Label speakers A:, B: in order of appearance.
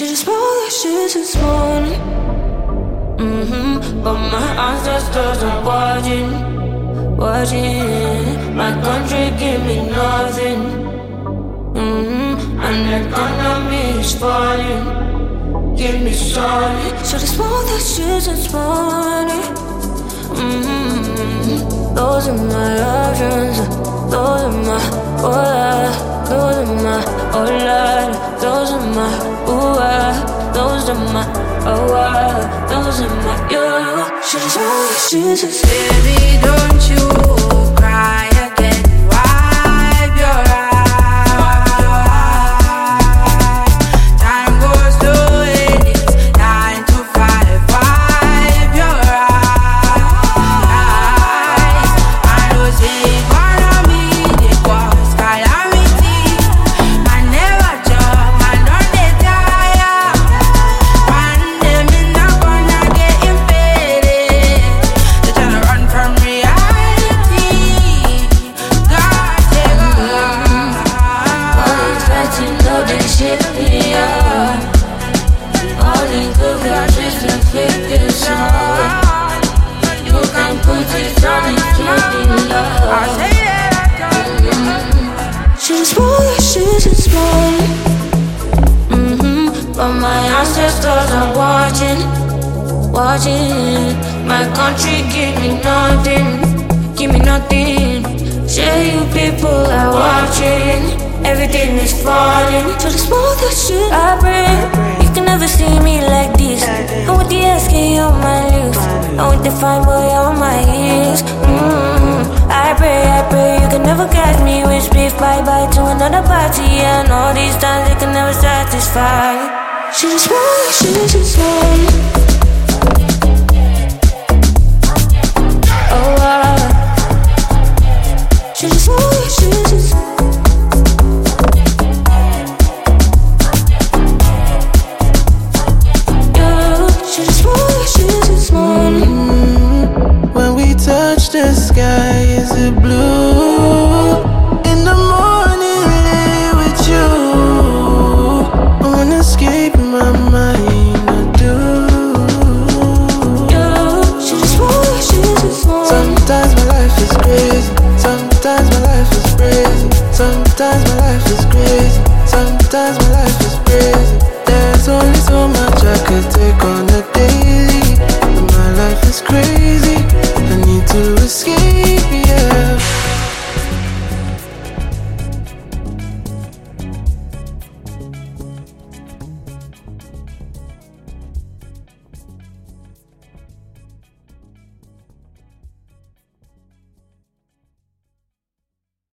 A: Should've smelled like shit this morning. But my ancestors are watching. My country give me nothing. And the economy is falling. Give me solid. Should've smelled that shit this morning. Those are my options. Those are my those are my those are my those are my those are my should've smelled that shit this.
B: Baby, don't you cry again. Wipe your eyes. Time goes slow and it's 9 to 5. Wipe your eyes. I know say economy they cause calamity. I never job, I don't dey tire. One day me not gonna get infected. They tryna run from reality. God take
A: All these fighting, love and shit, yeah. All these good vibes and fake this on. You can put it on and keep it love.
B: I say that I don't.
A: Should've smelled that shit this morning. But my ancestors are watching. My country give me nothing. Say you people are watching. Everything is falling. Should've smelled that shit I bring. You can never see me like this. I'm with the SK on my lips. I'm with the fine boy on my heels. I pray you can never catch me with beef. Bye to another party. And all these times they can never satisfy. Should've smelled that shit this morning.